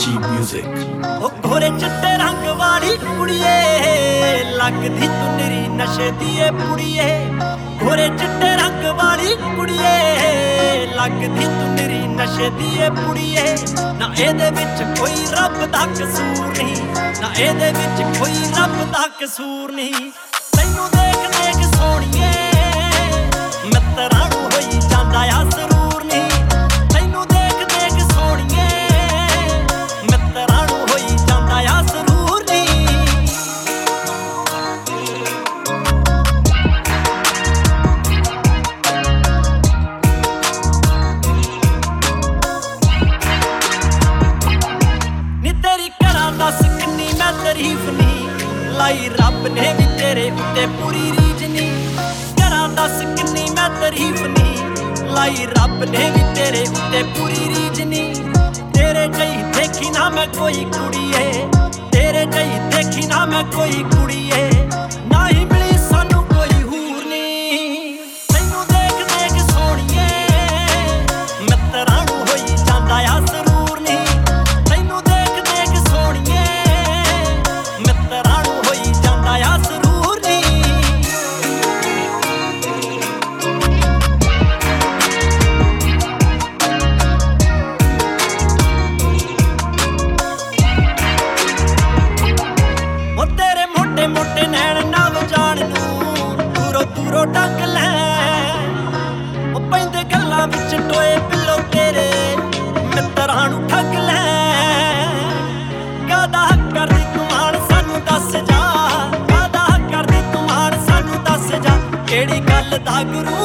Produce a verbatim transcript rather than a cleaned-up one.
G Music। ओ घोरे चिट्टे रंग वाली कुड़िए लगदी तू निरी नशे दिए पुड़िए। घोरे चिट्टे रंग वाली कुड़िए लगदी तू निरी नशे दिए पुड़िए। ना एदे विच कोई रब दा कसूर नहीं, ना एदे विच कोई रब दा कसूर नहीं। तैनू देख देख सोहणीए मित्तरां नूं होई जांदा आ सरूर नहीं। तैनू देख देख सोहणीए मित्तरां नूं होई जांदा आ सरूर नहीं। नी तेरी करां दस किन्नी मैं तारीफ नहीं लाई रब ने भी तेरे उत्ते पूरी रीझ नहीं। करां दस किन्नी मैं तारीफ नहीं लाई रब ने भी तेरे उत्ते पूरी रीझ नहीं। तेरे जही देखी ना मैं कोई कुड़िए, तेरे जही देखी ना मैं कोई कुड़िए। ना ही मिली सानू कोई हूर नहीं। तैनू देख देख सोहणीए मित्तरां नूं होई जांदा आ सरूर नहीं। तैनू देख देख सोहणीए मित्तरां नूं होई जांदा आ सरूर नहीं। ओ तेरे मोटे मोटे नैन नव जान नूं दूरों दूरों ढंग लै। ओ पैंदे गल्लां विच टोए पिल्लो तेरे मित्तरां नूं ठग लै। कादा करदी तूं माण सानू दस जा, कादा करदी तूं माण सानू दस जा। केड़ी गल दा गुरू